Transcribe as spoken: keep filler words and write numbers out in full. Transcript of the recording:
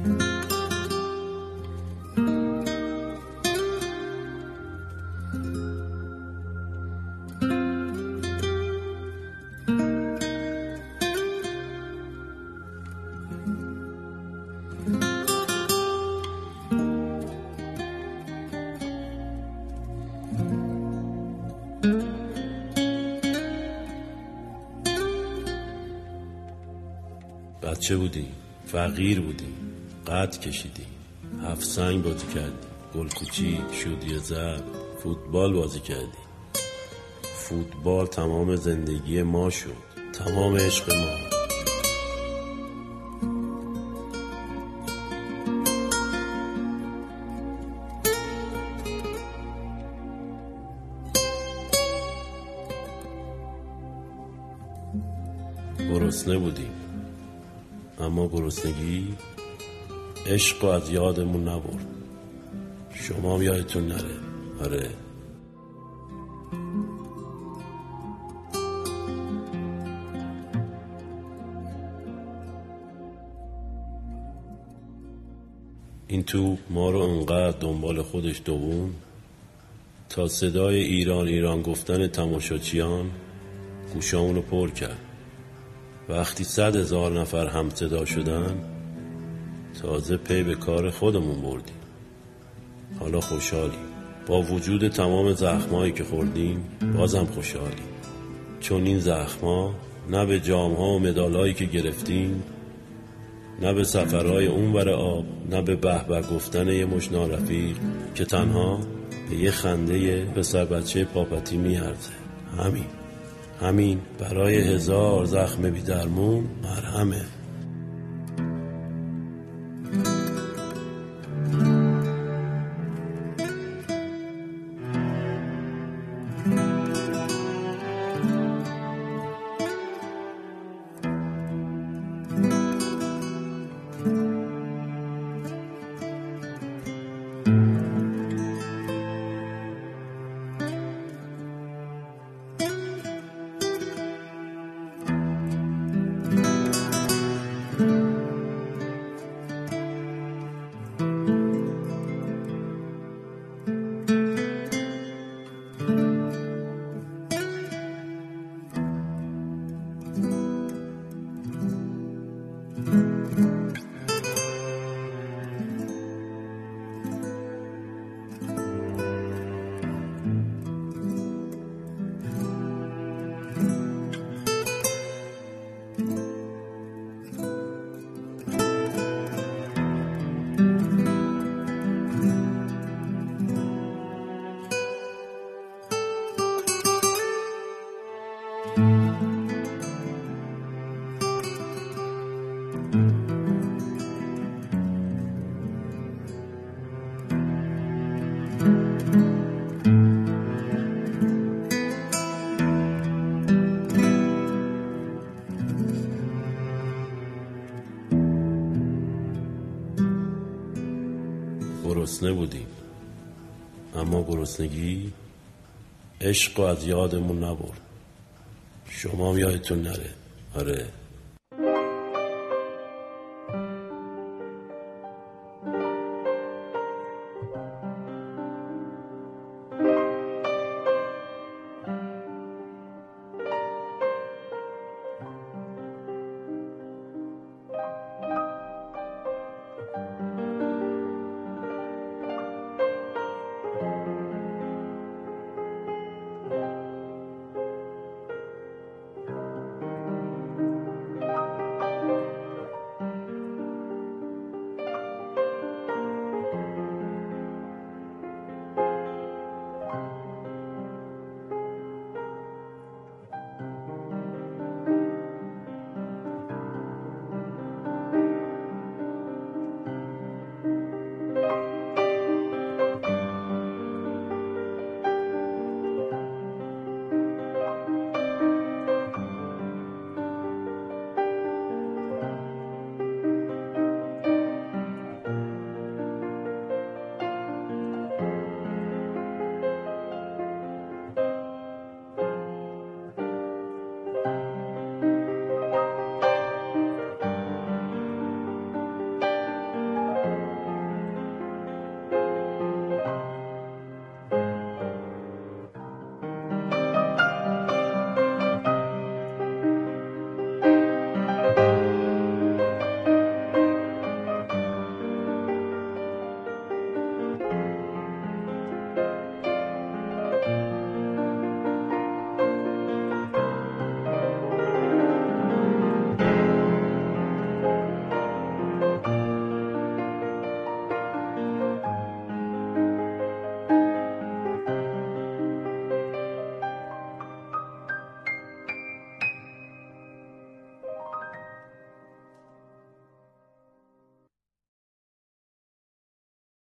بچه بودیم، فقیر بودیم، قد کشیدیم، هفت سنگ بازی کردیم، گل کوچیک، شودی زرد، فوتبال بازی کردیم. فوتبال تمام زندگی ما شد، تمام عشق ما. گرسنه بودیم، اما گرسنگی عشق رو از یادمون نبرد. شما هم یادتون نره. آره. این تو ما رو انقدر دنبال خودش دوون تا صدای ایران ایران گفتن تماشاچیان گوشامونو پر کرد. وقتی صد هزار نفر هم صدا شدن تازه پی به کار خودمون بردیم. حالا خوشحالیم. با وجود تمام زخمایی که خوردیم بازم خوشحالیم، چون این زخما نه به جامها و مدالایی که گرفتیم، نه به سفرهای اونور آب، نه به به به گفتن یه مش نارفیق که تنها به یه خنده پسر بچه پاپتی میارزه. همین همین برای هزار زخم بی درمون مرهمه. گرسنه بودیم، اما گرسنگی عشق رو از یادمون نبرد. شما هم یادتون نره. آره.